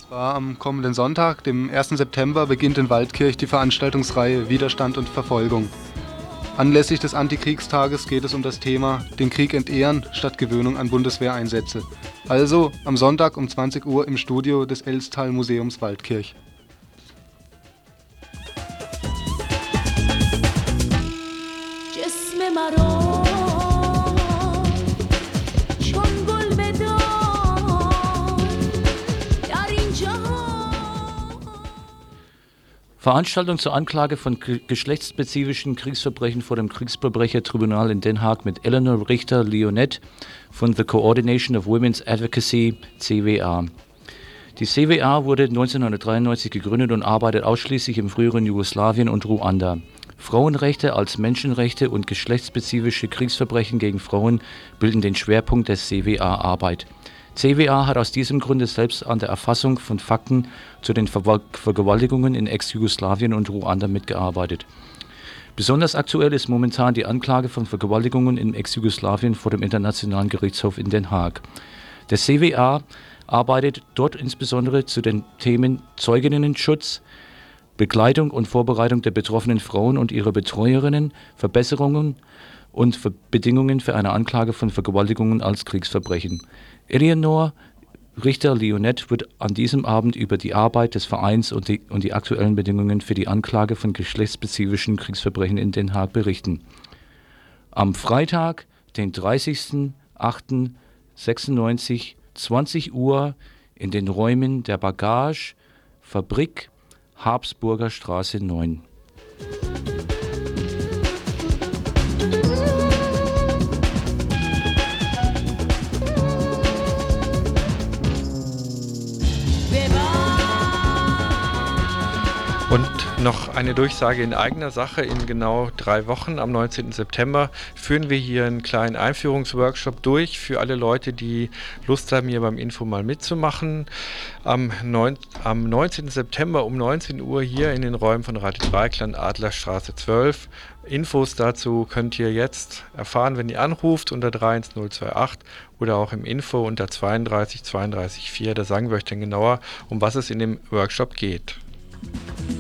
Am kommenden Sonntag, dem 1. September, beginnt in Waldkirch die Veranstaltungsreihe Widerstand und Verfolgung. Anlässlich des Antikriegstages geht es um das Thema den Krieg entehren statt Gewöhnung an Bundeswehreinsätze. Also am Sonntag um 20 Uhr im Studio des Elstal-Museums Waldkirch. Veranstaltung zur Anklage von geschlechtsspezifischen Kriegsverbrechen vor dem Kriegsverbrechertribunal in Den Haag mit Eleanor Richter-Lionnet von The Coordination of Women's Advocacy, CWA. Die CWA wurde 1993 gegründet und arbeitet ausschließlich im früheren Jugoslawien und Ruanda. Frauenrechte als Menschenrechte und geschlechtsspezifische Kriegsverbrechen gegen Frauen bilden den Schwerpunkt der CWA-Arbeit. CWA hat aus diesem Grunde selbst an der Erfassung von Fakten zu den Vergewaltigungen in Ex-Jugoslawien und Ruanda mitgearbeitet. Besonders aktuell ist momentan die Anklage von Vergewaltigungen in Ex-Jugoslawien vor dem Internationalen Gerichtshof in Den Haag. Der CWA arbeitet dort insbesondere zu den Themen Zeuginnenschutz, Begleitung und Vorbereitung der betroffenen Frauen und ihrer Betreuerinnen, Verbesserungen und Bedingungen für eine Anklage von Vergewaltigungen als Kriegsverbrechen. Eleanor Richter-Lionnet wird an diesem Abend über die Arbeit des Vereins und die aktuellen Bedingungen für die Anklage von geschlechtsspezifischen Kriegsverbrechen in Den Haag berichten. Am Freitag, den 30.08.96, 20 Uhr in den Räumen der Bagage, Fabrik, Habsburger Straße 9. Und noch eine Durchsage in eigener Sache. In genau 3 Wochen, am 19. September, führen wir hier einen kleinen Einführungsworkshop durch für alle Leute, die Lust haben, hier beim Info mal mitzumachen. Am 19. September um 19 Uhr hier in den Räumen von Radio Dreikland, Adlerstraße 12. Infos dazu könnt ihr jetzt erfahren, wenn ihr anruft unter 31028 oder auch im Info unter 32 32 4. Da sagen wir euch dann genauer, um was es in dem Workshop geht.